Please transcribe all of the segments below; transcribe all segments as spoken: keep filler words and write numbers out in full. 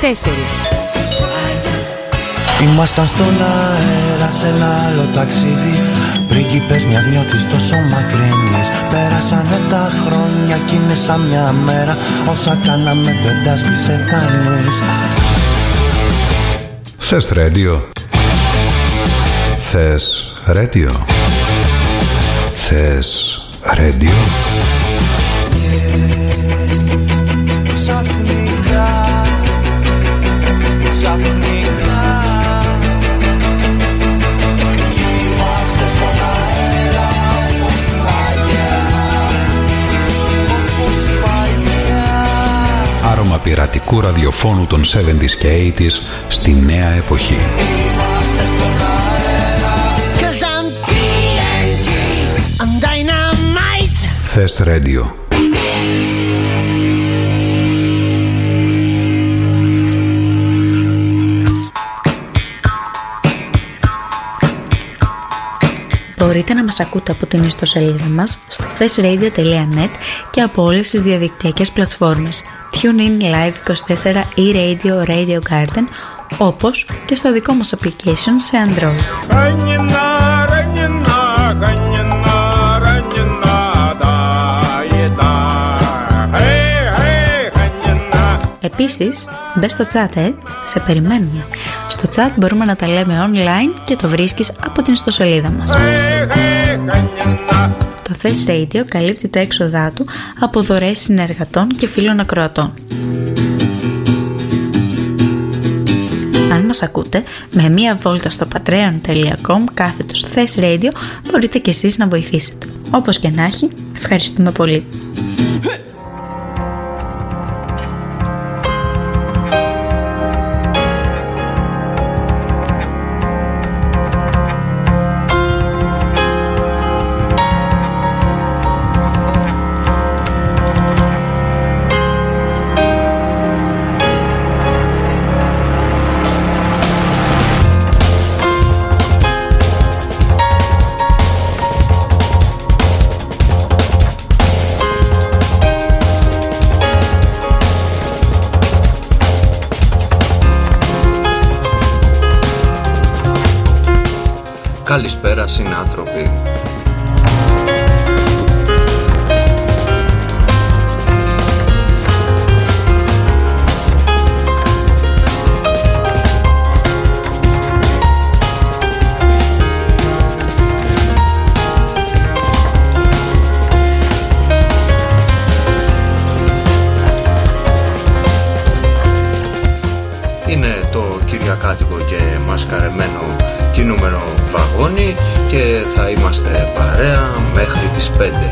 τέσσερις. Ήμασταν στον αέρα σε ένα άλλο ταξίδι, πρίγκιπες μιας νιώτης τόσο μακρινής. Πέρασανε τα χρόνια κι είναι σαν μια μέρα, όσα κάναμε δεν τα σβήσε κανείς. Θες ρέντιο? Θες ρέντιο? Θες ρέντιο? Ξαφνικά, ξαφνικά είμαστε στον αέρα όπως παλιά, όπως παλιά. Άρωμα πειρατικού ραδιοφώνου των εβδομήντα και ογδόντα στη νέα εποχή. Είμαστε στον αέρα, 'cause I'm τι εν τι, I'm dynamite. Θες ρέντιο? Μπορείτε να μας ακούτε από την ιστοσελίδα μας στο θες ρέιντιο τελεία νετ και από όλες τις διαδικτυακές πλατφόρμες TuneIn, Live είκοσι τέσσερα, e-Radio, Radio Garden, όπως και στο δικό μας application σε Android. Επίσης, μπες στο chat, ε, σε περιμένουμε. Στο chat μπορούμε να τα λέμε online και το βρίσκεις από την ιστοσελίδα μας. Το Θες Radio καλύπτει τα έξοδά του από δωρεές συνεργατών και φίλων ακροατών. Αν μας ακούτε, με μία βόλτα στο patreon τελεία com κάθετος Θες Radio μπορείτε και εσείς να βοηθήσετε. Όπως και να έχει, ευχαριστούμε πολύ. Καλησπέρα συνάνθρωποι. Είναι το κυριακάτικο και μασκαρεμένο κινούμενο βαγόνι και θα είμαστε παρέα μέχρι τις πέντε.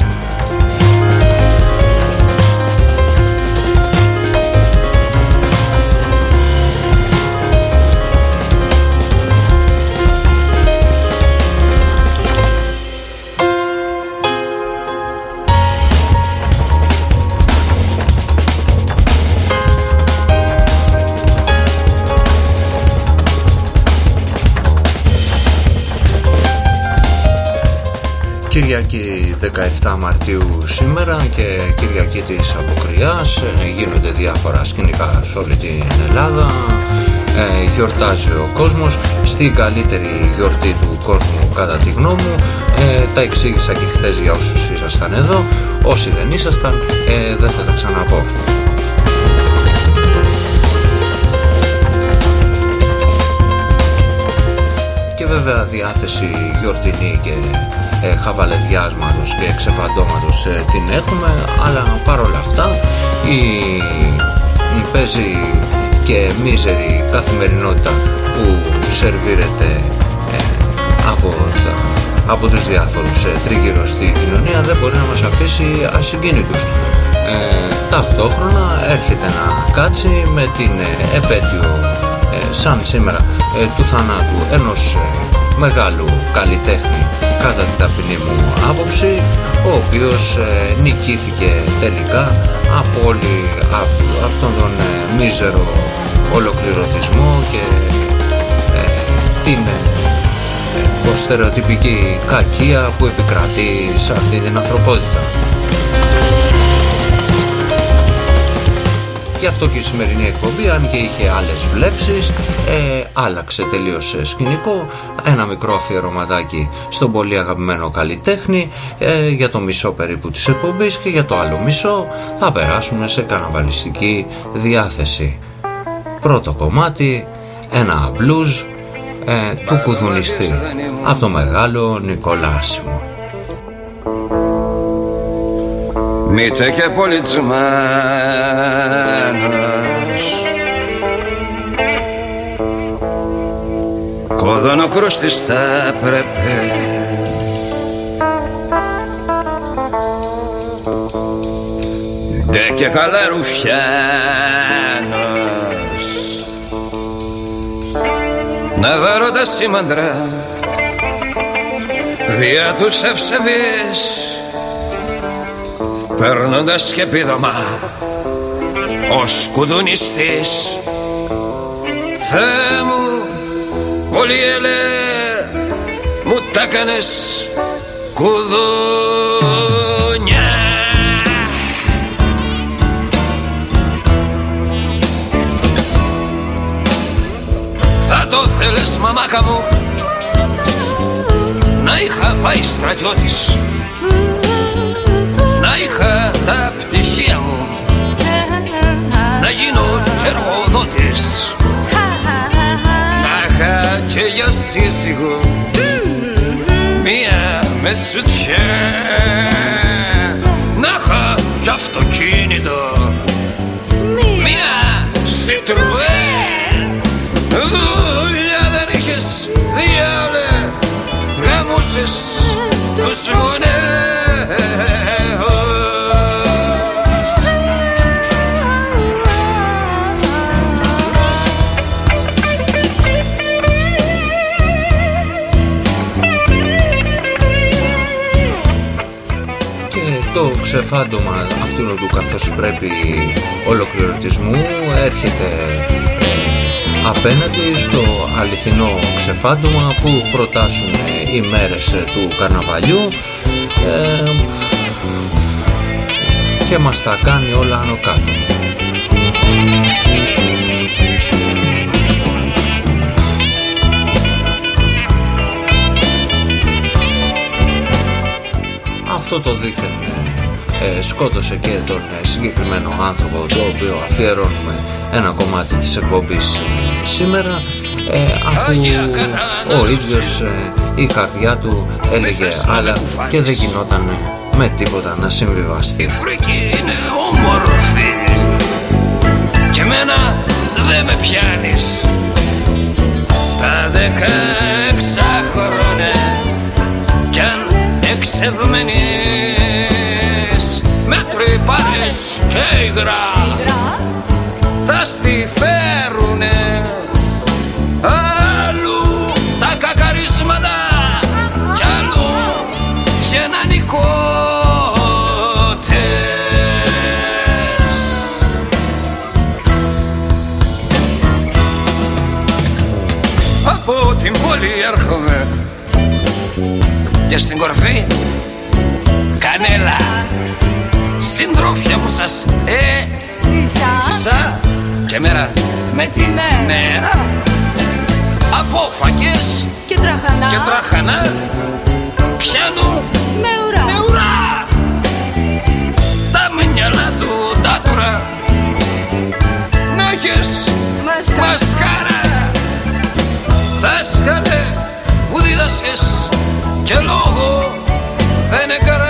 Κυριακή δεκαεφτά Μαρτίου σήμερα και Κυριακή της Αποκριάς, γίνονται διάφορα σκηνικά σε όλη την Ελλάδα, ε, γιορτάζει ο κόσμος, στην καλύτερη γιορτή του κόσμου κατά τη γνώμη μου. ε, τα εξήγησα και χτες για όσους ήσασταν εδώ, όσοι δεν ήσασταν ε, δεν θα τα ξαναπώ. Και βέβαια διάθεση γιορτινή και ε, χαβαλεδιάσματος και εξεφαντώματος ε, την έχουμε, αλλά παρόλα αυτά η, η παίζει και μίζερη καθημερινότητα που σερβίρεται ε, από, τα, από τους διάφορους ε, τρίγυρος στη κοινωνία δεν μπορεί να μας αφήσει ασυγκίνητους. Ε, ταυτόχρονα έρχεται να κάτσει με την ε, επέτειο ε, σαν σήμερα ε, του θανάτου ενός ε, μεγάλου καλλιτέχνη κατά την ταπεινή μου άποψη, ο οποίος ε, νικήθηκε τελικά από όλη αυ, αυτόν τον ε, μίζερο ολοκληρωτισμό και ε, την ε, ε, στερεοτυπική κακία που επικρατεί σε αυτή την ανθρωπότητα. Γι' αυτό και η σημερινή εκπομπή, αν και είχε άλλες βλέψεις, ε, άλλαξε τελείως σκηνικό. Ένα μικρό αφιερωματάκι στον πολύ αγαπημένο καλλιτέχνη ε, για το μισό περίπου της εκπομπής, και για το άλλο μισό θα περάσουμε σε καρναβαλιστική διάθεση. Πρώτο κομμάτι, ένα blues ε, του κουδουνιστή από το μεγάλο Νικόλα Άσιμο. Μήτε και πολιτσμένος, κόδωνο κρούστης θα πρέπει, ντε και καλά ρουφιάνος, να βάρω τα σήμαντρα δια τους ευσεβείς, παίρνοντας και επίδομα ως κουδουνιστής. Θεέ μου, πολυέλε, μου τα κάνες κουδουνιά. Θα το θέλες, μαμάκα μου, να είχα πάει στρατιώτης, να είχα τα πτυχία μου, να γίνω εργοδότης, να είχα και για σύζυγο μία μεσουτιά, να είχα κι αυτοκίνητο, μία Citroën. Δουλειά δεν είχες, διάολε, γαμούσες τους γονέους. Το ξεφάντωμα αυτού του καθώς πρέπει ολοκληρωτισμού έρχεται ε, απέναντι στο αληθινό ξεφάντωμα που προτάσουν οι μέρες του καρναβαλιού ε, και μας τα κάνει όλα άνω κάτω. Αυτό το δίθεν ε, σκότωσε και τον ε, συγκεκριμένο άνθρωπο, το οποίο αφιερώνουμε ένα κομμάτι της εκπομπής ε, σήμερα, ε, αφού ο ίδιος ε, η καρδιά του έλεγε άλλα και δεν γινόταν με τίποτα να συμβιβαστεί. Η φρίκη είναι όμορφη και εμένα δεν με πιάνεις. Τα δεκαέξα χρόνια κι αν εξευμένης με τρυπάρες και υγρά θα στη φέρουνε αλλού τα κακαρίσματα κι αλλού γενανικότες. Από την πόλη έρχομαι και στην κορφή κανέλα, συντρόφια μου σας ε, ζήσα και μέρα με τη μέρα, μέρα από φακές και τραχανά, και τραχανά πιάνουν με ουρά, με ουρά τα μυαλά του τάτουρα να έχεις μασκάρα, μασκάρα. Δάσκαλε που δίδασκες και λόγο δεν έκανα.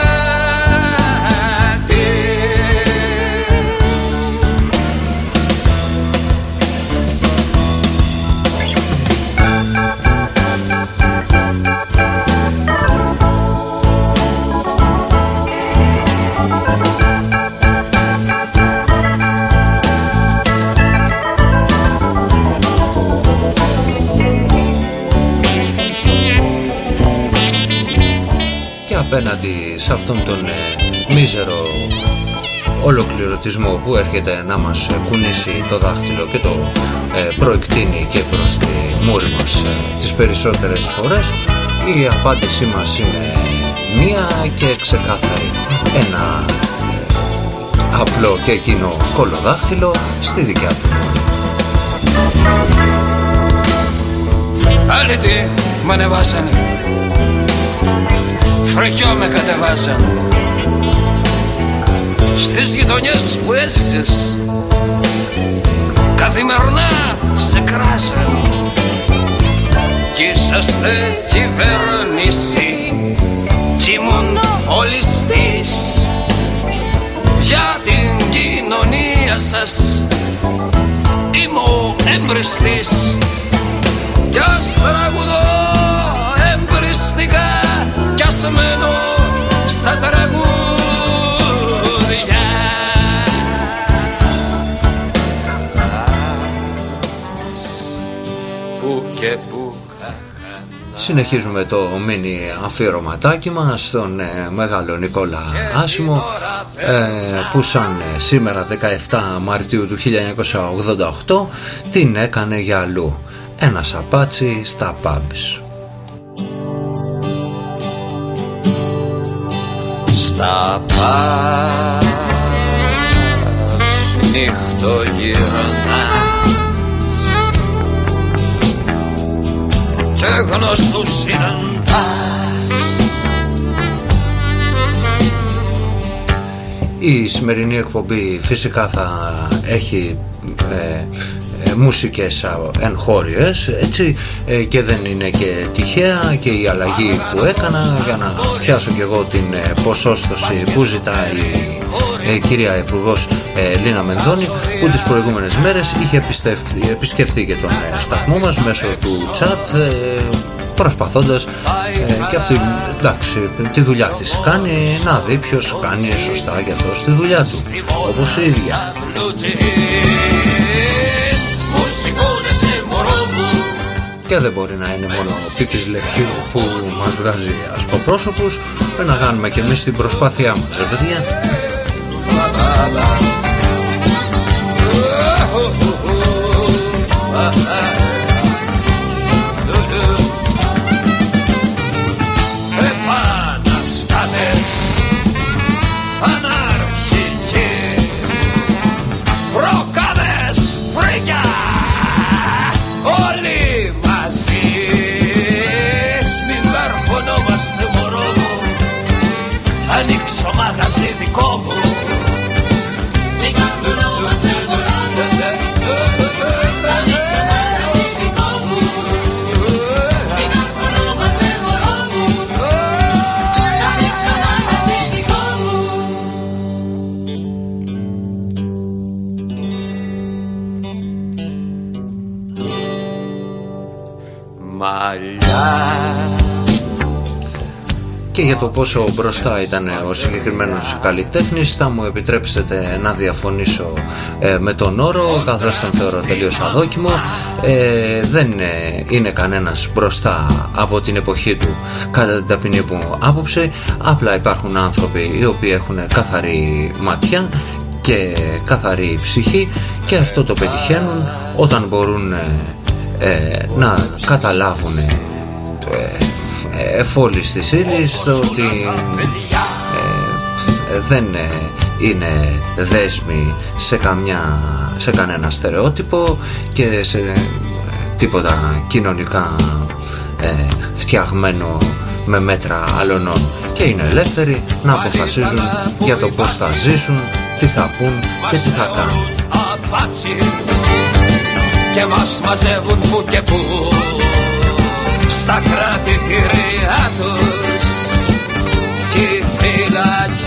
Απέναντι σε αυτόν τον ε, μίζερο ολοκληρωτισμό που έρχεται να μας κουνήσει το δάχτυλο και το ε, προεκτείνει και προς τη μούρη μας ε, τις περισσότερες φορές, η απάντησή μας είναι μία και ξεκάθαρη. Ένα ε, απλό και εκείνο κολοδάχτυλο στη δικιά του. Άλλοι τι μ' ανεβάσανε, φρεκιό με κατεβάσανε. Στις γειτονιές που έζησες καθημερινά σε κράζαν. Κι είσαστε κυβέρνηση κι ήμουν ο ληστής. Για την κοινωνία σας είμαι ο εμπριστής. Κι ας τραγουδώ εμπριστικά κι ας μένω στα τραγούδια που και που. Συνεχίζουμε το μίνι αφιερωματάκι μας στον ε, μεγάλο Νικόλα Άσιμο, ε, που σαν ε, σήμερα δεκαεφτά Μαρτίου του χίλια εννιακόσια ογδόντα οκτώ την έκανε για αλλού. Ένα σαπάτσι στα pubs. Στα pubs νύχτο γυρνά και γνωστούς συναντάς. Η σημερινή εκπομπή φυσικά θα έχει ε, ε, μουσικές εγχώριες, έτσι, ε, και δεν είναι και τυχαία και η αλλαγή που έκανα για να πιάσω και εγώ την ε, ποσόστοση που ζητάει η ε, κυρία Υπουργός ε, Λίνα Μενδώνη, που τις προηγούμενες μέρες είχε επισκεφθεί και τον ε, σταθμό μας μέσω του chat, ε, προσπαθώντας ε, και αυτή, εντάξει, τη δουλειά της κάνει, να δει ποιος κάνει σωστά και αυτός τη δουλειά του, όπως η ίδια. Και δεν μπορεί να είναι μόνο ο Πίπης Λεπιού που μας βγάζει ασπροπρόσωπους, πρέπει να κάνουμε και εμείς την προσπάθειά μας, ρε παιδιά. Επαναστάτες, αναρχικοί, προκάδες, φρίκια, όλοι μαζί. Μην καρφωνόμαστε μωρό μου, ανοίξω μαγαζί δικό μου. Μην καρφωνόμαστε μωρό μου, ανοίξω μαγαζί δικό μου. Μην καρφωνόμαστε μωρό μου, ανοίξω μαγαζί δικό μου. Μαλλιά. Και για το πόσο μπροστά ήταν ο συγκεκριμένος καλλιτέχνης θα μου επιτρέψετε να διαφωνήσω ε, με τον όρο, καθώς τον θεωρώ τελείως αδόκιμο. ε, δεν είναι, είναι κανένας μπροστά από την εποχή του κατά την ταπεινή μου άποψη. Απλά υπάρχουν άνθρωποι οι οποίοι έχουν καθαρή ματιά και καθαρή ψυχή, και αυτό το πετυχαίνουν όταν μπορούν ε, ε, να καταλάβουν ε, εφόλης της ύλης το ότι ε, δεν είναι δέσμοι σε, καμιά, σε κανένα στερεότυπο και σε ε, τίποτα κοινωνικά ε, φτιαγμένο με μέτρα αλωνών, και είναι ελεύθεροι να αποφασίζουν για το πώς θα ζήσουν, τι θα πούν και τι θα κάνουν. Και μας μαζεύουν που και που στα κρατητήριά τους, κι οι φυλακές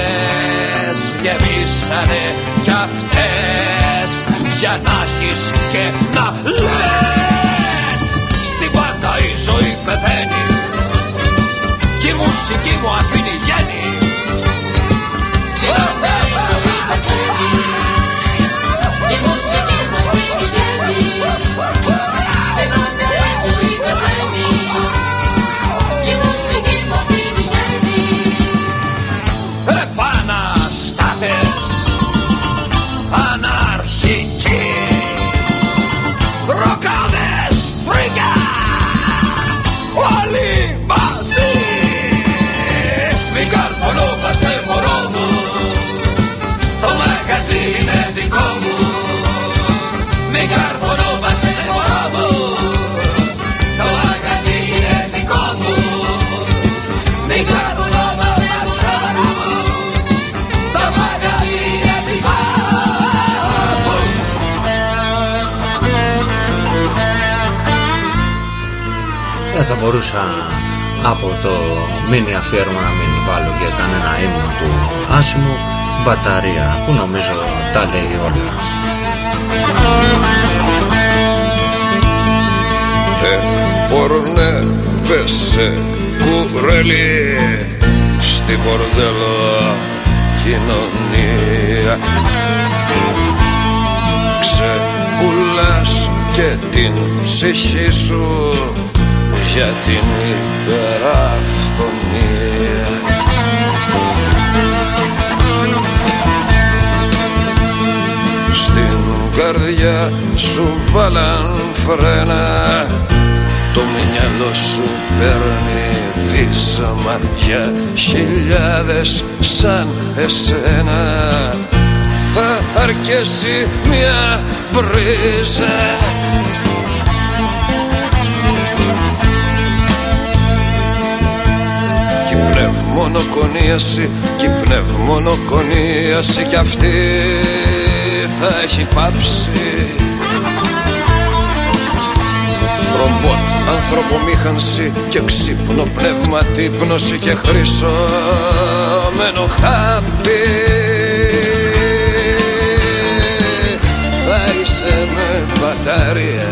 γεμίσανε κι αυτές, για να έχεις και να λες. Στην πάντα η ζωή πεθαίνει κι η μουσική μου αφήνει γέννη. Στην πάντα η ζωή πεθαίνει κι η μουσική μου αφήνει γέννη. Στην πάντα η ζωή πεθαίνει κι η μουσική μου αφήνει γέννη. Επαναστάτες, αναρχικοί, ροκάδες, φρίκια, όλοι μαζί. Μην Δεν θα μπορούσα από το μίνι αφιέρωμα να μην βάλω για κανένα ύμνο του Άσιμου, Μπαταρία, που νομίζω τα λέει όλα. Εκπορνεύεσαι κουρέλι στην μπορντέλο κοινωνία, ξεπουλάς και την ψυχή σου για την υπεραφθονία. Στην καρδιά σου βάλαν φρένα, το μυαλό σου παίρνει βίσαμα για χιλιάδες σαν εσένα. Θα αρκέσει μια μπρίζα κι η πνευμονοκονίαση, κι η πνευμονοκονίαση κι αυτή θα έχει πάψει. Ρομπότ, ανθρωπομήχανση και ξύπνο πνεύμα, τύπνωση και χρυσόμενο χάπι. Θα είσαι με μπαταρία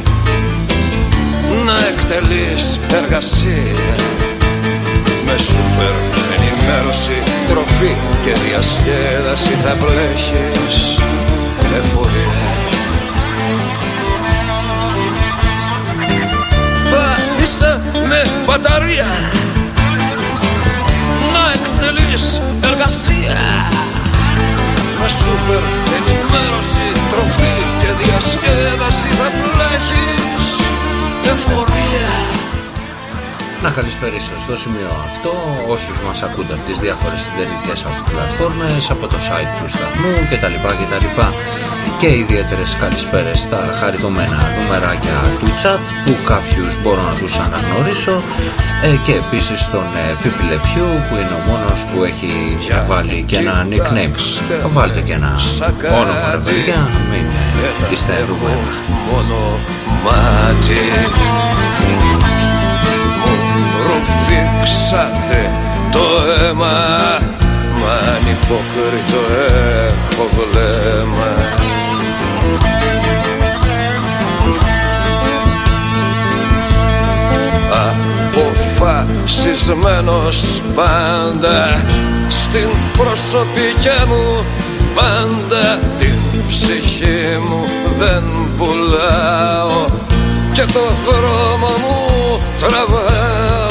να εκτελείς εργασία, με σούπερ ενημέρωση, τροφή και διασκέδαση θα πλέχεις εφορία. Θα είσαι με μπαταρία να εκτελείς εργασία, με σούπερ ενημέρωση, τροφή και διασκέδαση θα πλέχεις εφορία. Να καλησπερίσω στο σημείο αυτό όσους μας ακούτε από τις διάφορες συντερικές πλατφόρμες, από το site του σταθμού κτλ. κτλ. Και ιδιαίτερες καλησπέρες στα χαριτωμένα νούμεράκια του chat που κάποιους μπορώ να τους αναγνωρίσω, ε, και επίσης τον ε, Πιπιλεπιού που είναι ο μόνος που έχει βάλει και ένα nickname. Βάλτε και ένα όνομα ρε παιδιά, μην ε, είστε νούμερα. Μόνο μάτι ρουφήξατε το αίμα, μα ανυπόκριτο έχω βλέμμα. Αποφασισμένος πάντα στην προσωπική μου πάντα, την ψυχή μου δεν πουλάω και το δρόμο μου τραβάω.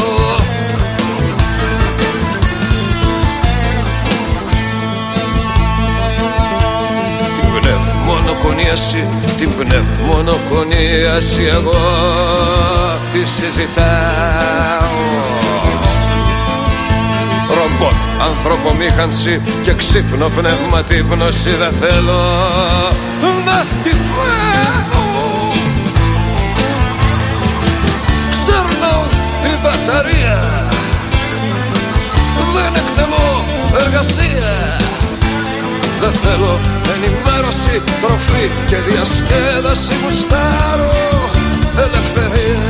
Την πνευμονοκονίαση, την πνευμονοκονίαση εγώ τη συζητάω. Ρομπότ, ανθρωπομήχανση και ξύπνο πνεύμα, την πνώση δεν θέλω να τη φάω. Ξέρνω την μπαταρία, δεν εκτελώ εργασία, δεν θέλω ενημέρωση, τροφή και διασκέδαση, γουστάρω ελευθερία.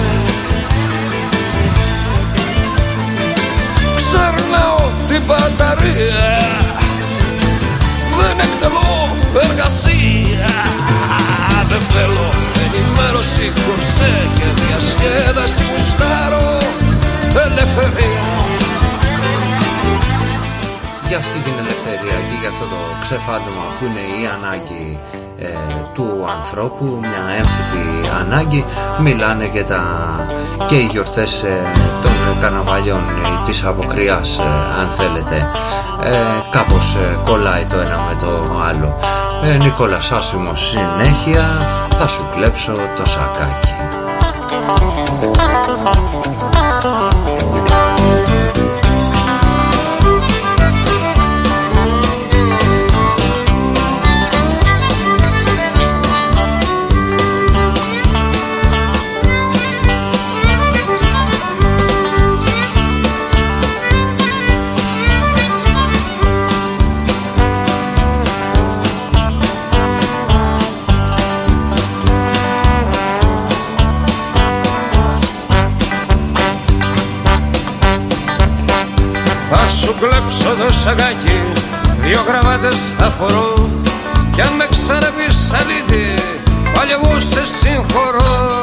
Ξέρνω την μπαταρία, δεν εκτελώ εργασία, δεν θέλω ενημέρωση, κουρσέ και διασκέδαση, γουστάρω ελευθερία. Για αυτή την ελευθερία και για αυτό το ξεφάντωμα που είναι η ανάγκη ε, του ανθρώπου, μια έμφυτη ανάγκη, μιλάνε και, τα, και οι γιορτές ε, των καρναβαλιών ε, της αποκριάς, ε, αν θέλετε, ε, κάπως ε, κολλάει το ένα με το άλλο. ε, Νικόλας Άσιμος συνέχεια, θα σου κλέψω το σακάκι. κόψω το σαγάκι, δύο γραβάτες θα φορώ, κι αν με ξαναπείς αλήτη, πάλι εγώ σε συγχωρώ.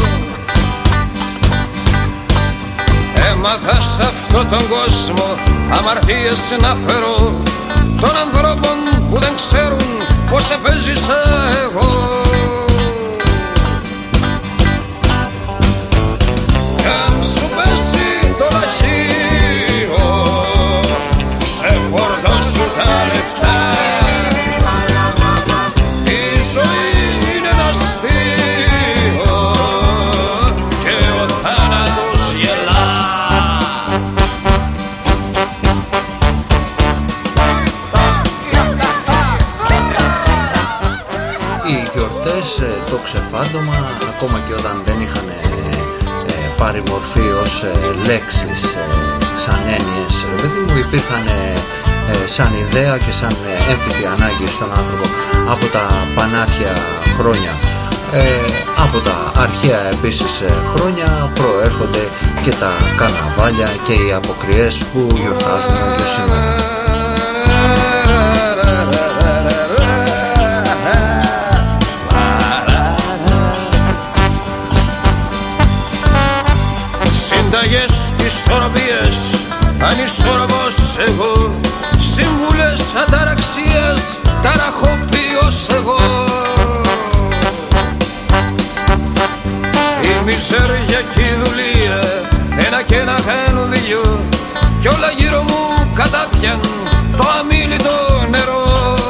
Έμαθα σ' αυτόν τον κόσμο αμαρτίες να φέρω των ανθρώπων που δεν ξέρουν πως επέζησα εγώ. Κι αν σου πέσει το λαχείο, ξεφορτώσου τα λεφτά. Η ζωή είναι ένα αστείο και ο θάνατος γελά. Οι γιορτές, το ξεφάντωμα, ακόμα και όταν δεν είχαν ε, πάρει μορφή ως ε, λέξεις, ε, σαν έννοιες, δηλαδή μου υπήρχαν ε, ε, σαν ιδέα και σαν ε, έμφυτη ανάγκη στον άνθρωπο από τα πανάρχια χρόνια. Ε, από τα αρχαία επίσης ε, χρόνια προέρχονται και τα καρναβάλια και οι αποκριές που γιορτάζουμε και σήμερα. Συνταγές, ισορροπίες, ανισορροπός εγώ, σύμβουλες αταραξίας, ταραχοποιός εγώ. Η μιζέρια και η δουλεία, ένα και ένα κάνουν δυο, κι όλα γύρω μου κατάπιαν το αμίλητο νερό.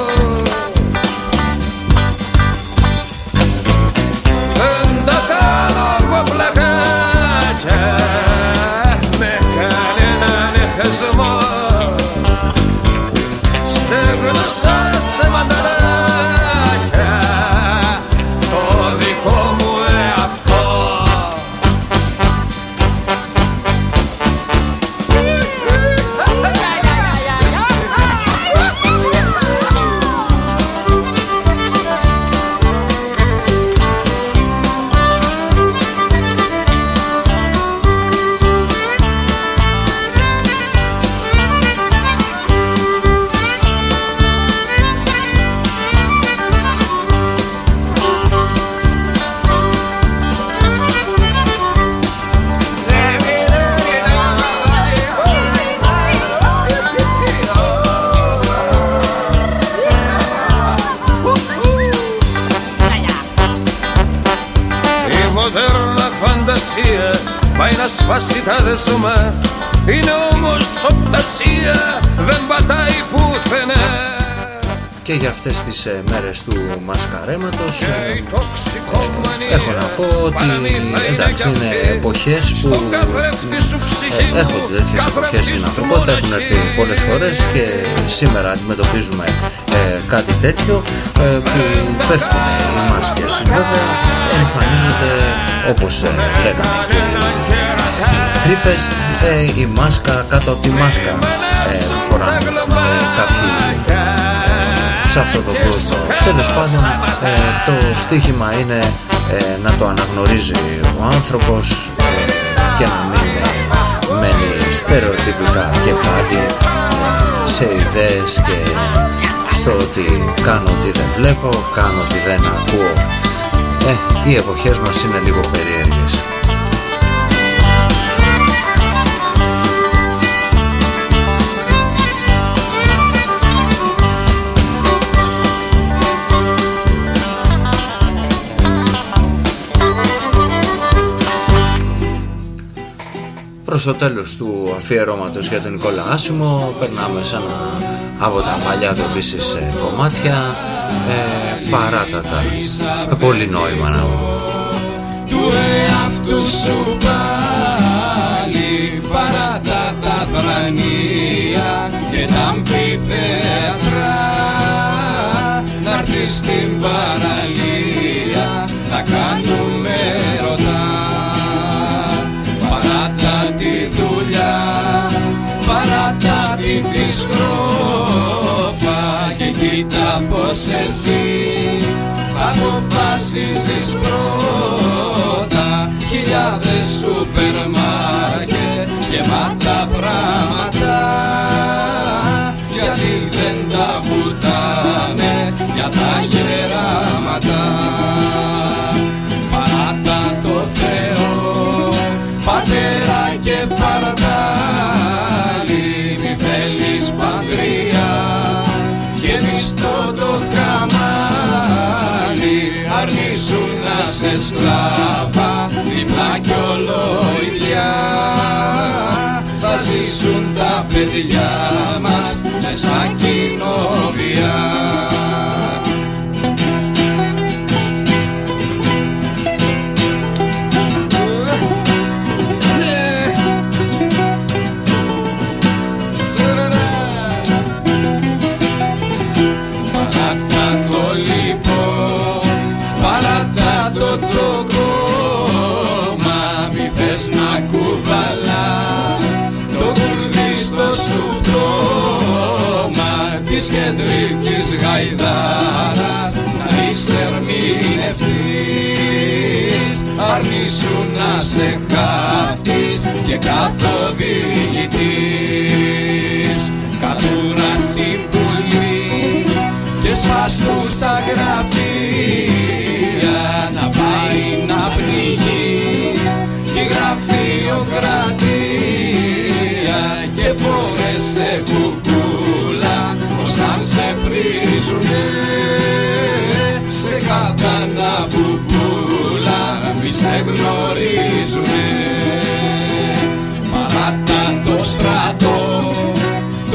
Δεν τα κάνω εγώ πλακάκια, με κανέναν εχασμό, στέγνωσα σε μανταλάκια το δικό μου εαυτό. Πάει να σπάσει τα δεσμά, είναι όμως οπτασία, δεν πατάει πουθενά. Και για αυτές τις ε, μέρες του μασκαρέματος ε, ε, έχω να πω ότι εντάξει είναι εποχές που ε, έρχονται τέτοιες εποχές στην ανθρωπότητα, έχουν έρθει πολλές φορές και σήμερα αντιμετωπίζουμε ε, κάτι τέτοιο ε, που πέφτουν οι μάσκες. Βέβαια εμφανίζονται όπως ε, λέγαμε και οι τρύπες, ε, η μάσκα κάτω από τη μάσκα ε, φοράνε ε, κάποιοι σε αυτόν τον κόσμο. Τέλος πάντων ε, το στίχημα είναι ε, να το αναγνωρίζει ο άνθρωπος ε, και να μην ε, μένει στερεοτυπικά και πάλι ε, σε ιδέες και στο ότι κάνω ότι δεν βλέπω, κάνω ότι δεν ακούω. Ε, οι εποχές μας είναι λίγο περίεργες. Προς το τέλος του αφιερώματος για τον Νικόλα Άσημο περνάμε σαν από τα παλιά του επίσης κομμάτια ε, παράτατα, με πολύ νόημα να του εαυτού σου πάλι παράτατα θρανία και τα αμφιθέατρα, να'ρθεις στην παραλία να κάνουμε ρωτά. Παράτα τη δουλειά, παράτα τη σκρόφα και κοίτα πως εσύ αποφασίζεις πρώτα. Χιλιάδες σούπερ μάρκετ γεμάτα πράγματα πατέρα και παρδάλι, μη θέλεις παντριά και μισθό το χαμάλι, αρνήσουν να σε σκλάβα, διπλά κι ολόγια. Θα ζήσουν τα παιδιά μας με σαν κοινόβια. Παράτα το λοιπόν, παράτα το το κόμμα, μη θες να κουβαλάς το κουρδί στο σου πτώμα της κεντρικής γαϊδάρας, να είσαι ερμηνευτής, αρνήσου να σε χάφτεις και καθοδηγητής. Κατούρα στη Βουλή και σφάστου στα γραφεία, να πάει να πνιγεί και γραφειοκρατία, και φόρεσε κουκούλα πως αν σε πρίζουνε σε καθάνα μπουμπούλα μη σε γνωρίζουνε. Παράτα το στρατό, το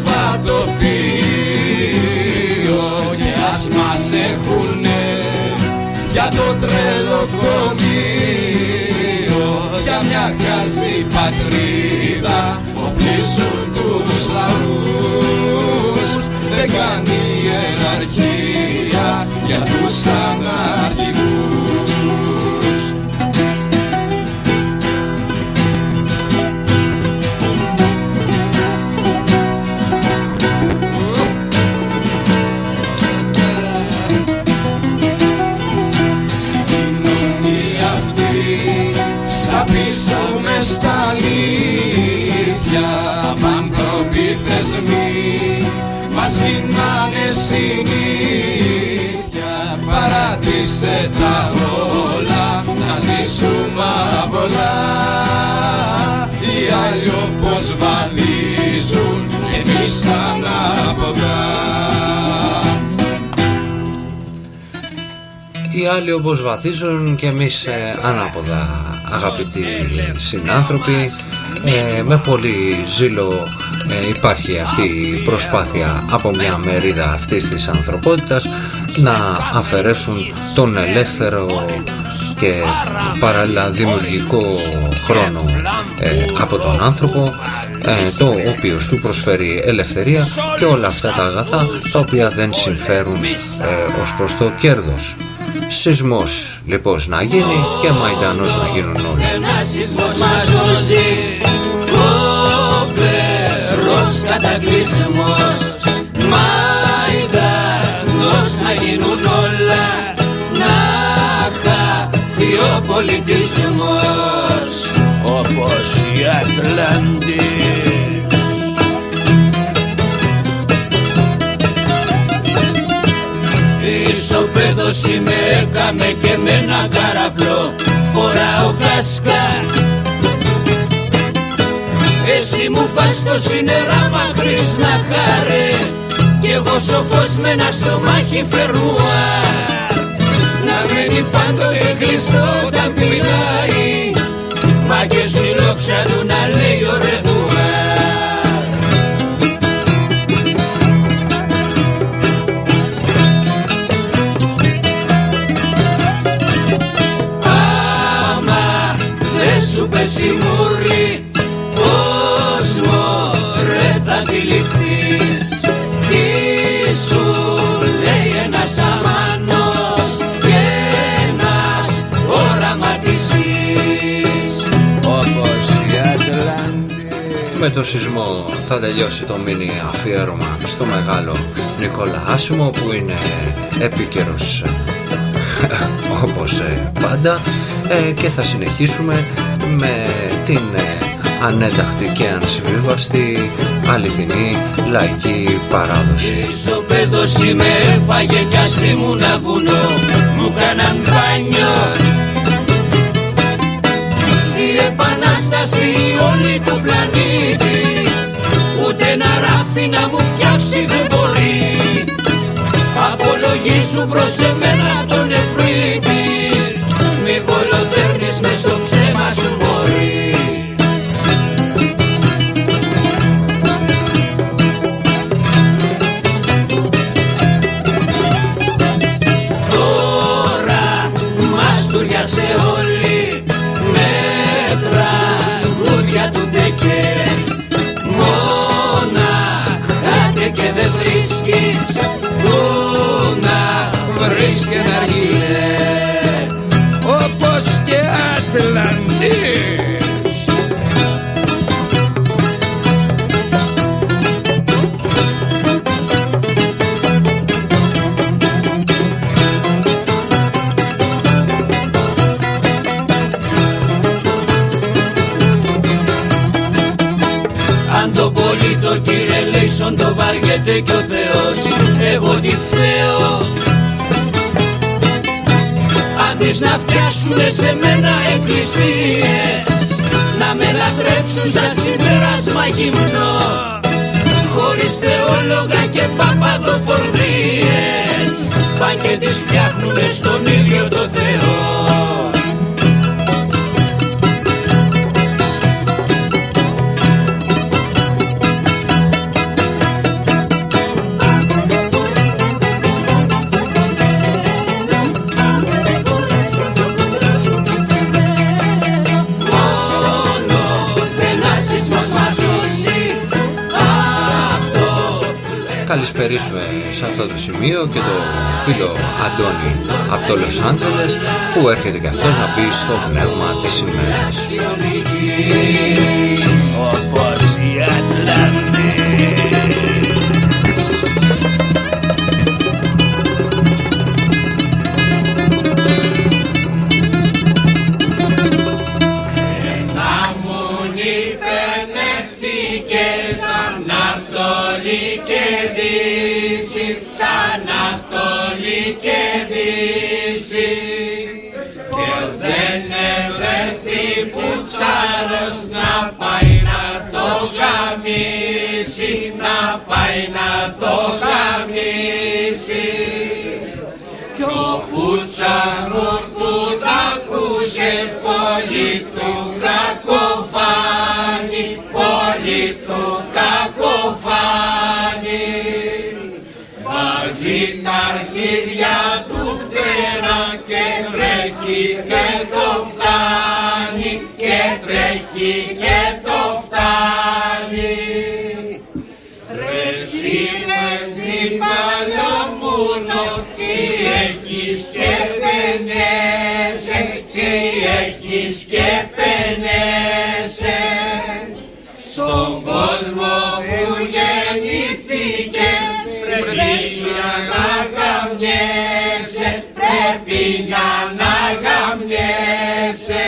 προβατοποιείο, και ας μας έχουνε για το τρελό κομείο, για μια χαζή πατρίδα οπλίζουν τους λαούς. Δεν κάνει ιεραρχία για τους αναρχικούς. Στην κοινωνία αυτή σαπίσαμε στα αλήθεια, απ' άνθρωποι θεσμοί μας γυρνάνε συνήθεια. Παράτησε τα όλα, να ζήσουμε πολλά. Οι άλλοι όπως βαδίζουν, εμείς ανάποδα. Οι άλλοι όπως βαδίζουν και εμείς ε, ανάποδα, αγαπητοί συνάνθρωποι. Ε, με πολύ ζήλο ε, υπάρχει αυτή η προσπάθεια από μια μερίδα αυτής της ανθρωπότητας να αφαιρέσουν τον ελεύθερο και παράλληλα δημιουργικό χρόνο ε, από τον άνθρωπο, ε, το οποίος του προσφέρει ελευθερία και όλα αυτά τα αγαθά τα οποία δεν συμφέρουν ε, ως προς το κέρδος. Σεισμός λοιπόν να γίνει και μαϊντανός να γίνουν όλοι. Ένας σεισμός μας σώζει, φοβερός κατακλυσμός, μαϊντανός να γίνουν όλα, να χαθεί ο πολιτισμός όπως η Ατλάντη. Ισοπαίδος είμαι, έκαμε και με ένα καραφλό φοράω κάσκα. Εσύ μου πας στο σύννερα μακρύς να χαρέ, κι εγώ σοφός με ένα στομάχι φερνούα. Να μένει πάντοτε κλειστό όταν πεινάει, μα και στη λόξα του να λέει ο ρεβουά. Σου πέσει μουρή, πώς μωρέ θα αντιληφθείς τι σου λέει ένας αμάνος και ένας οραματιστής όπως η Ατλάντη. Με το σεισμό θα τελειώσει το μίνι αφιέρωμα στο μεγάλο Νικόλα Άσιμο, που είναι επίκαιρος όπως πάντα, ε, και θα συνεχίσουμε με την ε, ανένταχτη και ανσυμβίβαστη αληθινή λαϊκή παράδοση. Ισοπαίδος με έφαγε κι ας ήμουνα βουνό, μου κάναν μπάνιο. Οι επανάσταση όλη του πλανήτη. Ούτε ένα ράφι να μου φτιάξει δεν μπορεί. Απολογήσου προς εμένα τον Εφρίτη. Μη βολοδέρνεις μες στο ψέμα σου μωρή. Τώρα μας τουριάσε όλοι με τραγούδια του Ντεκέ. Μονάχα και δεν βρίσκεις βρεις και να αργείλε όπως και Ατλαντής. Αν το πολύ το κύριε Λέισον το βαριέται κι ο Θεός, εγώ τι φταίω. Αντί να φτιάσουνε σε μένα εκκλησίες, να με λατρέψουν σαν συμπέρασμα γυμνό, χωρίς θεόλογα και παπαδοπορδίες, παν και τις φτιάχνουνε στον ίδιο το Θεό. Καλησπερίσουμε σε αυτό το σημείο και το φίλο Αντώνη από το Λος Άντζελες που έρχεται και αυτός να μπει στο πνεύμα της ημέρας. Ανατολή και Δύση, ποιος δεν ευρεθεί πουτσάρος να πάει να το γαμίσει, να πάει να το γαμίσει. Κι ο πουτσάρος που τ' ακούσε πολύ του κακοφάνει, πολύ του κακοφάνει. Βάζει τα αρχίδια του φτερά και τρέχει και το φτάνει, και τρέχει και το φτάνει. Ρε εσύ, ρε εσύ παλιομούνο, τι έχεις και πενέσαι, τι έχεις και πενέσαι. Στον κόσμο που γεννηθήκες πρέπει για να γαμιέσαι, πρέπει για να γαμιέσαι.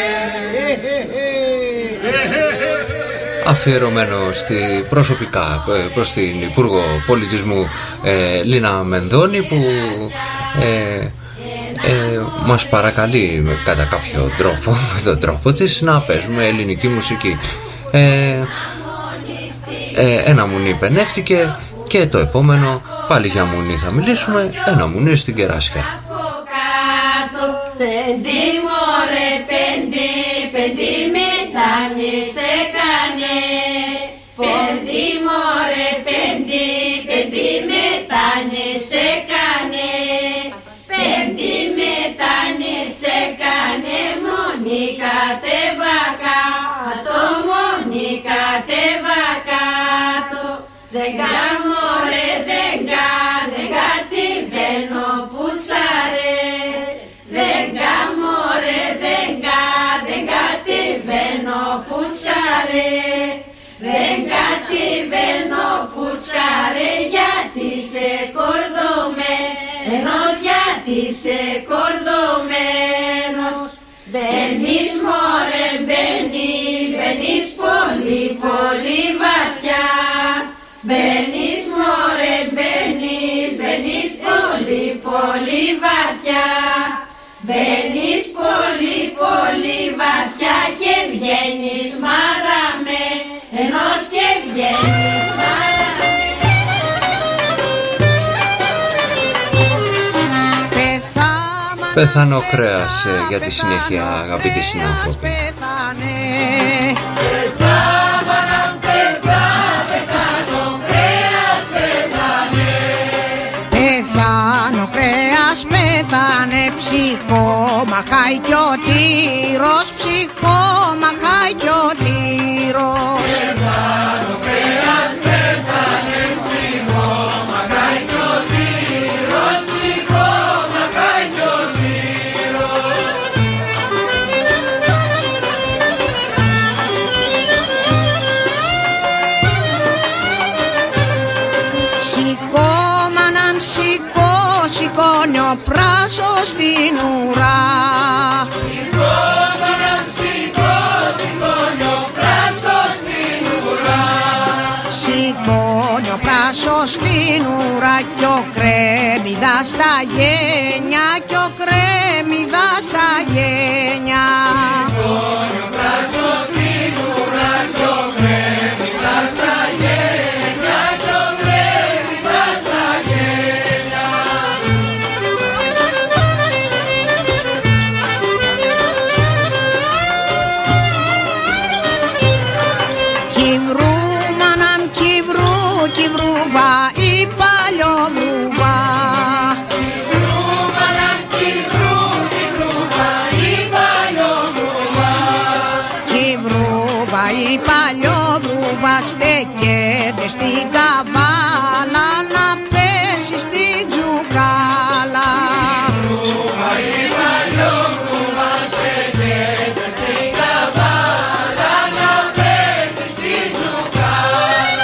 Αφιερωμένο στη προσωπικά προς την Υπουργό Πολιτισμού ε, Λίνα Μενδώνη που ε, ε, μας παρακαλεί κατά κάποιο τρόπο, με τον τρόπο της, να παίζουμε ελληνική μουσική. Ε, ε, ένα μουνί πενεύτηκε και το επόμενο πάλι για μουνί θα μιλήσουμε, ένα μουνί στην Κεράσια. Πέντι μωρέ πέντι, πέντι μετάνιες έκανε. Πέντι μωρέ πέντι, πέντι μετάνιες έκανε. Πέντι μετάνιες έκανε, μόνοι κατέβα κάτω, μόνοι κατέβα κάτω. Δεν κάνω ρε, δεν κα, δεν κατηβαίνω πουτσαρέ. Δεν κάνω ρε, δεν κα, δεν κατηβαίνω πουτσαρέ. Δεν κατηβαίνω πουτσαρέ, γιατί σε κορδωμένος, γιατί σε κορδωμένος. Μπαίνεις μωρέ, μπαίνεις, μπαίνεις πολύ πολύ βαθιά. Μπαίνεις μωρέ, μπαίνεις, μπαίνεις πολύ πολύ βαθιά. Μπαίνεις πολύ πολύ βαθιά και βγαίνεις Πεθάνω κρέας για τη συνέχεια, αγαπητοί συνάνθρωποι. Πεθάνω κρέας, πέθανε ψυχό, μαχάει κι ο τύρος, ψυχό, μαχάει κι ο τύρος. Πεθάνω κρέας, πέθανε ψυχό, μαχάει κι ο τύρος, ψυχό, μαχάει κι ο τύρος. Σηκώ μαναμ, σηκώ, σηκώνει ο πράσος στην ουρά. Σηκώ μαναμ, σηκώ, σηκώνει ο πράσος στην ουρά. Σηκώνει ο πράσος στην ουρά κι ο κρέμιδας στα γένια, κι ο κρέμιδας στα γένια. Σηκώνει ο πράσος στην ουρά κι ο κρέμιδας στα γένια, κι ο κρέμιδας στα γένια. Κυβρού μαναμ, κυβρού, κυβρούβα, η παλιοβρούβα. Κυβρού μαναμ, κυβρού, κυβρούβα, η παλιοβρούβα. Κυβρούβα, η παλιοβρούβα, στέκεται στην καβάλα να πέσει στην τζουκάλα. Κυβρούβα, η παλιοβρούβα, στέκεται στην καβάλα να πέσει στην τζουκάλα.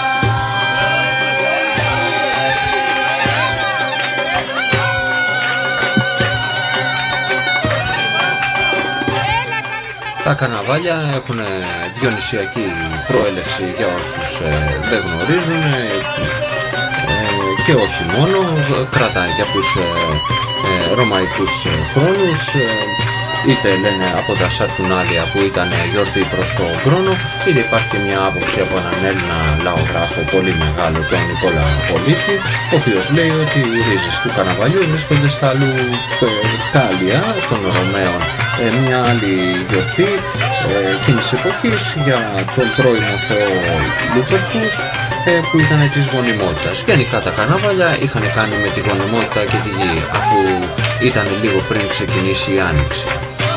Τα καρναβάλια έχουν διονυσιακή προέλευση για όσους ε, δεν γνωρίζουν ε, ε, και όχι μόνο, κρατάει και από τους ε, ε, ρωμαϊκούς ε, χρόνους, ε, είτε λένε από τα Σατουνάλια που ήταν γιορτή προς τον χρόνο, είτε υπάρχει μια άποψη από έναν Έλληνα λαογράφο πολύ μεγάλο, τον Νικόλα Πολίτη, ο οποίος λέει ότι οι ρίζες του καρναβαλιού βρίσκονται στα Λουπερκάλια των Ρωμαίων, ε, μια άλλη γιορτή ε, εκείνης εποχής για τον πρώιμο θεό Λούπερκους, ε, που ήταν της γονιμότητας. Γενικά τα καρναβάλια είχαν κάνει με τη γονιμότητα και τη γη, αφού ήταν λίγο πριν ξεκινήσει η Άνοιξη.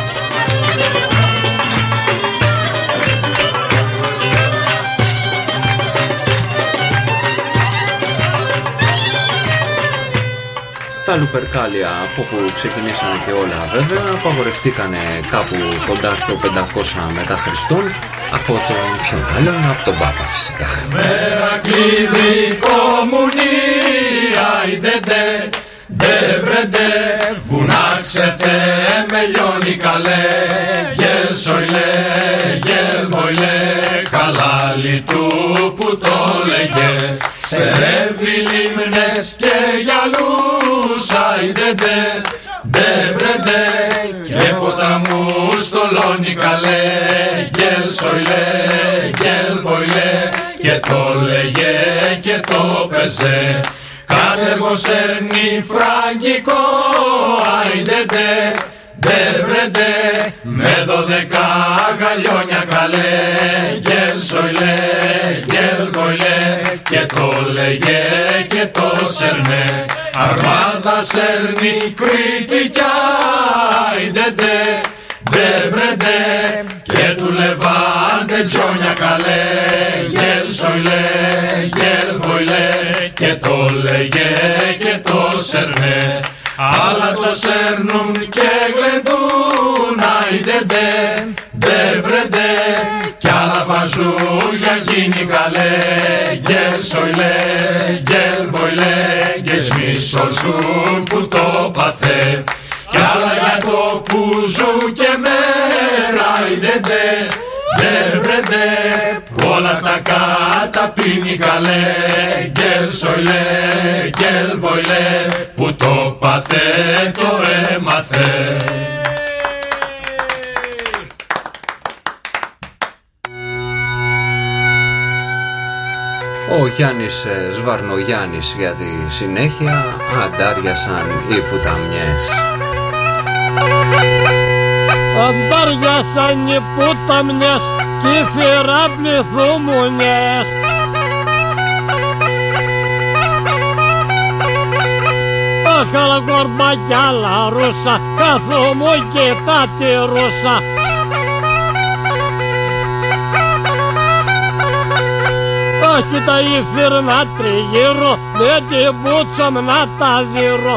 Τα Λουπερκάλια, από όπου ξεκινήσανε και όλα βέβαια, απαγορευτήκανε κάπου κοντά στο πεντακόσια μετά Χριστόν από τον ποιον άλλον, από τον Πάπα φυσικά. Μερακλείδη κομμουνία, ιντε ντε βρεντε, βουνάξε Θεέ με λιώνει καλέ, γελ σοϊλέ, γελ μποϊλέ, χαλάλι του που το λέγε, στερεύει λίμνες και γυαλούς, ιντε ντε βρεντε, και ποταμούς στολώνει καλέ, γελ σοϊλέ, γελ μποϊλέ, και το λέγε και το παίζε. Κάτεργος έρνει φραγκικό, άιντε ντε, ντε βρεντε, με δωδεκά γαλιόνια καλέ, γελ σοϊλέ, γελ μποϊλέ, και το λέγε και το σέρνε. Αρμάδα σέρνει κριτικιά, άιντε ντε, ντε βρεντε, και του Λεβάντε τζόνια καλέ, γελ σοϊλέ, γελ μποϊλέ, και το λέγε και το σέρνε. Αλλά το σέρνουν και γλεντούν, άιντε ντε, ντε βρεντε, κι άλλα βαζούν για γίνει καλέ, γελ σοϊλέ, γελ μποϊλέ, και σμισολσούν που το παθε. Κι άλλα για το που ζουν και μέρα, άιντε ντε, ντε βρεντε, που όλα τα καταπίνει καλέ, γελ σοϊλέ, γελ μποϊλέ, που το πάθε το έμαθε. Ο Γιάννης Σβαρνογιάννης για τη συνέχεια, αντάριασαν οι πουταμιές. Αντάριασαν οι ποταμιές κι οι θηράπληθουμουνιές. Άχαλα κορμπάκια λαρούσα, καθόμου και τα τυρούσα. Αχ, κοίτα η φύρνα τριγύρω, με την μπούτσα μου να τα δείρω.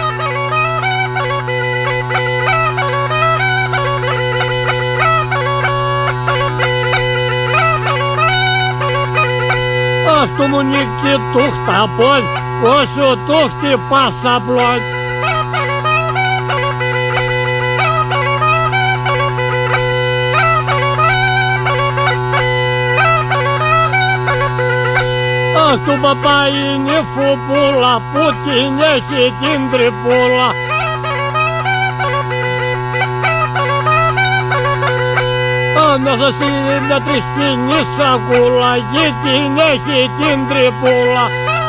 Αχ, του μουνίκι του χταπόλ, όσο του χτυπάς απλόν. Αχ, του παπά είναι φουπούλα που την έχει την τρυπούλα. Α, μέσα στην μια τριχινή σακούλα και την έχει την τρυπούλα.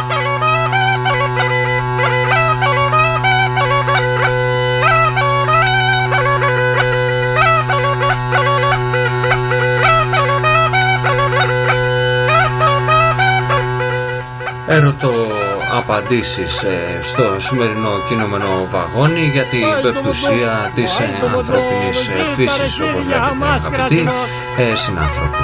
Έρωτο απαντήσεις ε, στο σημερινό κινούμενο βαγόνι για την πεπτουσία της ε, ανθρώπινης ε, φύσης, όπως λέγεται, αγαπητοί ε, συνάνθρωποι.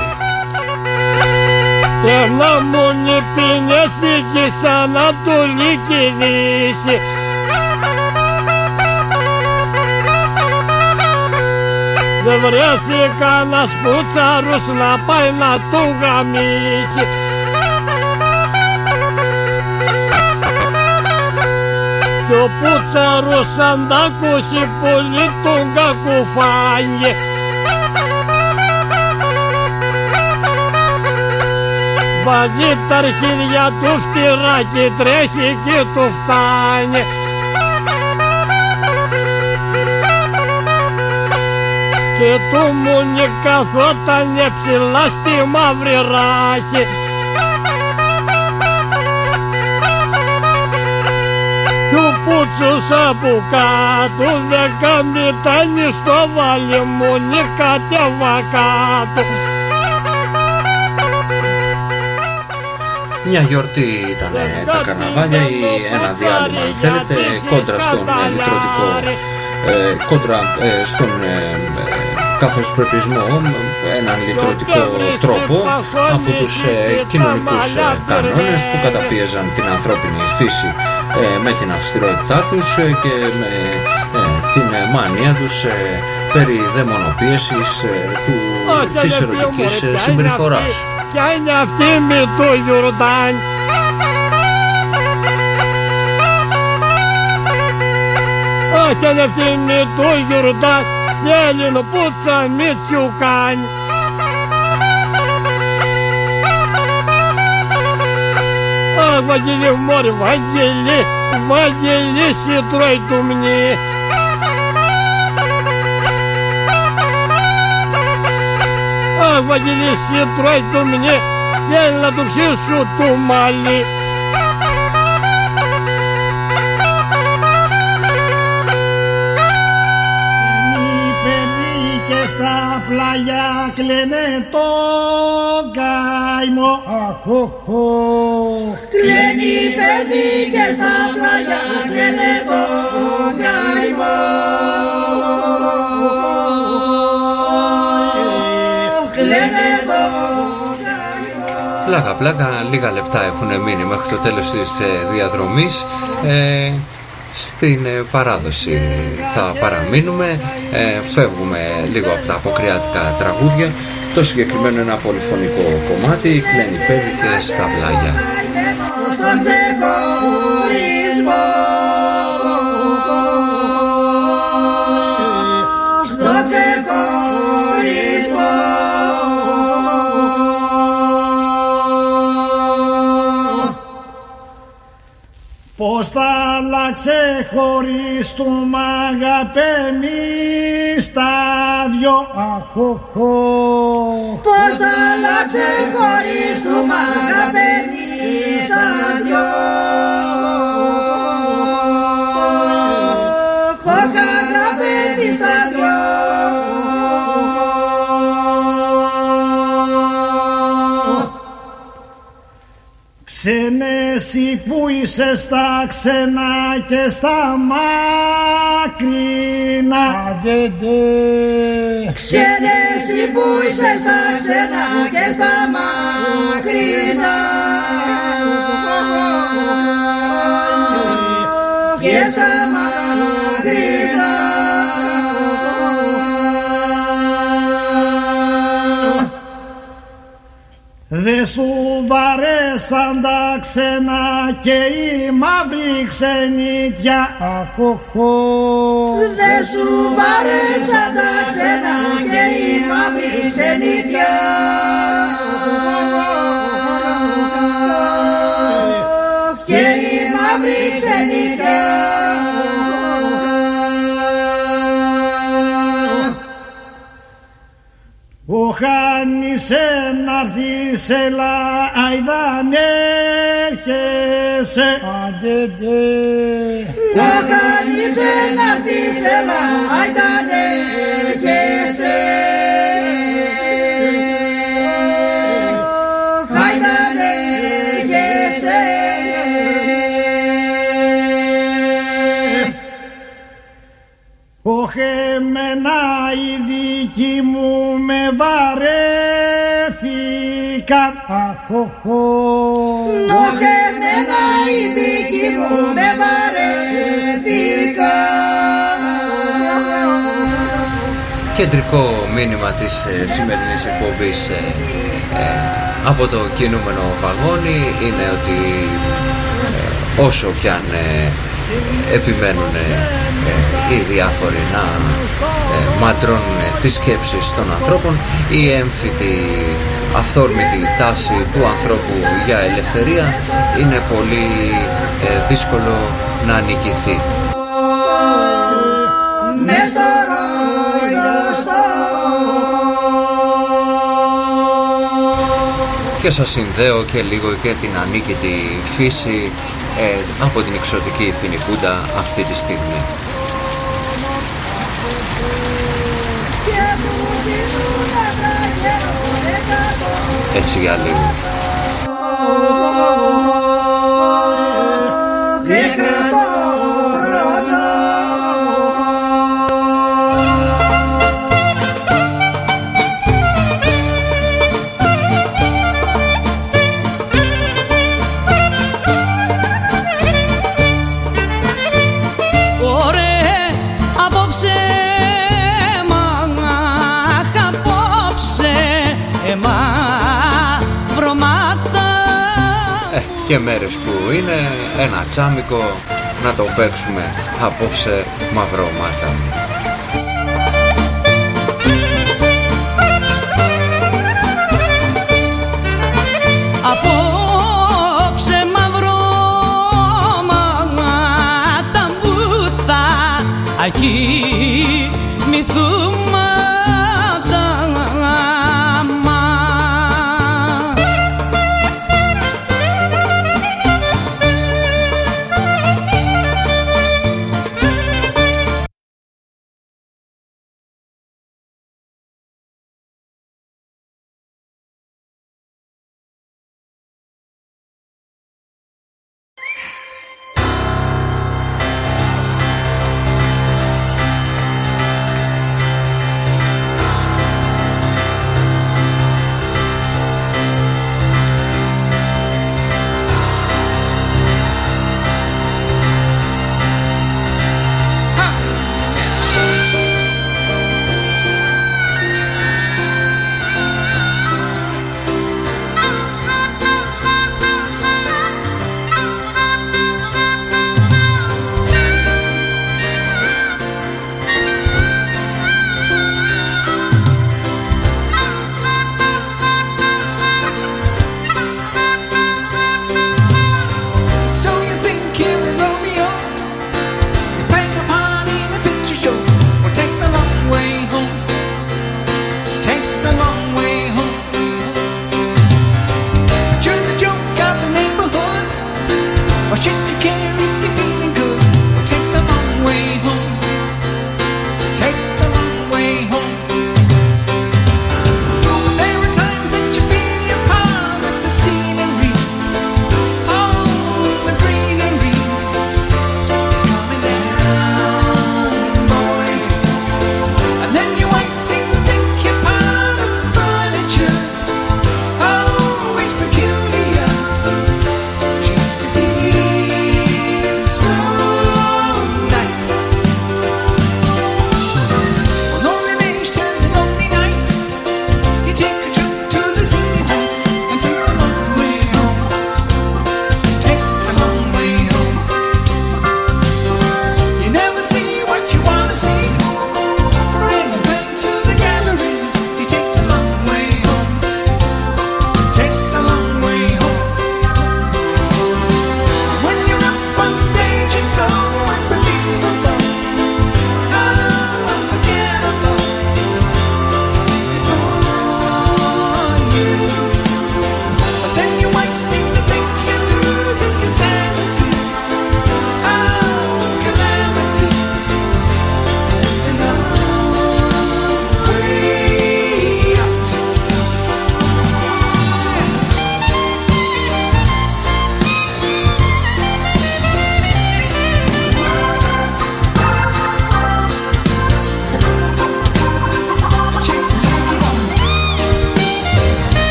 Ένα μουνί πινέθηκε σαν Ανατολική Δύση. Δεν βρέθηκε κανένας πουτσάρος να πάει να του γαμίσει. Κι ο πουτσάρος αν τ' ακούσει πολύ τον κακουφάνει. Βάζει τα αρχίδια του φτυρά και τρέχει και του φτάνει. Και του μουνί καθότανε ψηλά στη μαύρη ράχη. Κι ο πούτσος από κάτω δεν καμπιτάνει στο βαλιμούνι κατέβα κάτω. Μια γιορτή ήταν τα καρναβάλια ή ένα διάλειμμα, αν θέλετε, κόντρα στον ε, λυτρωτικό, ε, κόντρα ε, στον ε, καθοσπρεπισμό, έναν λυτρωτικό τρόπο από τους ε, κοινωνικούς ε, κανόνες που καταπίεζαν την ανθρώπινη φύση ε, με την αυστηρότητά τους ε, και με ε, την ε, μανία τους ε, περί δαιμονοποίησης ε, του, της ερωτικής ε, συμπεριφοράς. Ποια είναι αυτή με το Ιορδάνι? Αχ, κι είναι αυτή με το Ιορδάνι, θέλει να πούτσα με τσιουκάνι. Αχ, Βαγγελί, μωρή, Βαγγελί, Βαγγελί, σε τρώει του μνή. Αχ, Βαγγελί, σε τρώει του μνή, θέλει να του ψήσω του μαλλί. Στα πλάγια κλαίνε το καημό. Αχοχο. Κλαίνει παιδί και στα πλάγια κλαίνε το καημό. Κλαίνε το καημό. Πλάκα πλάκα, λίγα λεπτά έχουν μείνει μέχρι το τέλος της ε, διαδρομής. ε, Στην ε, παράδοση θα παραμείνουμε, ε, φεύγουμε λίγο από τα αποκριάτικα τραγούδια. Το συγκεκριμένο είναι ένα πολυφωνικό κομμάτι, κλαίνει παιδί και στα πλάγια. Στον ξεχωρισμό, στον ξεχωρισμό, πως θα αλλάξε χωρίστουμε αγάπη εμείς τα δυο. Αχοχο. πως θα αλλάξε χωρίστουμε αγάπη εμείς τα δυο. Χοχ αγάπη εμείς τα δυο. Ξενέση που είσαι στα ξένα και στα μακρινά. Ξενέση που είσαι στα ξένα και στα μακρινά. Και στα μακρινά. Δε σου βαρέσαν τα ξένα και η μαύρη ξενίτια. Δε σου βαρέσαν τα ξένα και η μαύρη ξενίτια. Και η μαύρη ξενίτια. Ο Χάνης ενάρθεις έλα αηδάν έρχεσαι. Ο Χάνης ενάρθεις έλα αηδάν έρχεσαι. Αηδάν έρχεσαι. Όχ εμένα οι δικοί μου με βαρέθηκαν. Όχ εμένα οι δικοί μου με βαρέθηκαν. Κεντρικό μήνυμα της ε, σημερινής εκπομπής ε, ε, από το κινούμενο βαγόνι είναι ότι ε, όσο κι αν ε, επιμένουν ε, οι διάφοροι να ε, μαντρώνουν τις σκέψεις των ανθρώπων, η έμφυτη αυθόρμητη τάση του ανθρώπου για ελευθερία είναι πολύ ε, δύσκολο να νικηθεί. Και σας συνδέω και λίγο και την ανίκητη φύση ε, από την εξωτική Φινικούντα αυτή τη στιγμή. Έτσι για λίγο. Και μέρες που είναι ένα τσάμικο να το παίξουμε απόψε μαυρομάτα. Απόψε μαυρομάτα που θα κοιμηθούμε.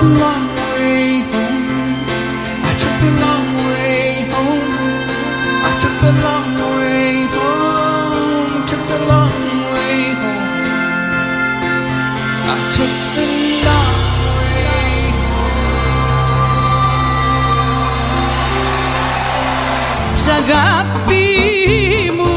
long way home. I took the long way home. I took the long way home. Took the long way home. I took the long way home. Σ' αγάπη μου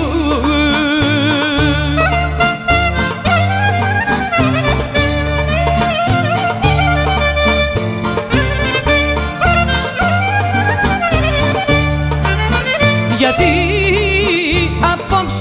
γιατί απόψε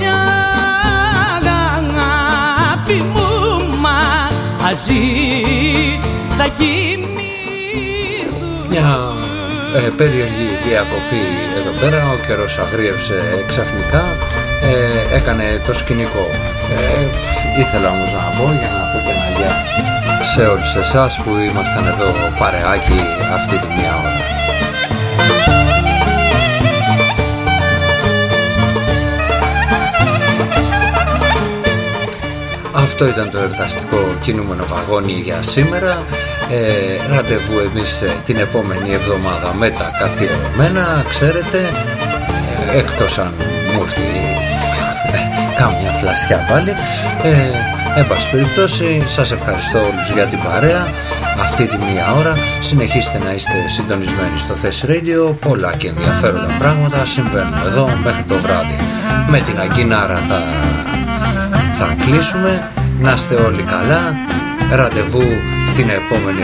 αγάπη μου μαζί θα κοιμηθούν. Μια ε, περίεργη διακοπή εδώ πέρα, ο καιρός αγρίεψε ξαφνικά, ε, έκανε το σκηνικό. Ε, ήθελα όμως να πω για να πω και ένα γεια σε όλους εσάς που ήμασταν εδώ παρεάκι αυτή τη μία ώρα. Αυτό ήταν το εορταστικό κινούμενο βαγόνι για σήμερα. Ε, ραντεβού εμείς την επόμενη εβδομάδα με τα καθιερωμένα, ξέρετε, ε, εκτός αν μου έρθει κάμια φλασιά πάλι. Ε, εν πάση περιπτώσει, σας ευχαριστώ όλους για την παρέα αυτή τη μία ώρα. Συνεχίστε να είστε συντονισμένοι στο Θες Radio. Πολλά και ενδιαφέροντα πράγματα συμβαίνουν εδώ μέχρι το βράδυ. Με την Αγκινάρα θα, θα κλείσουμε. Να είστε όλοι καλά. Ραντεβού την επόμενη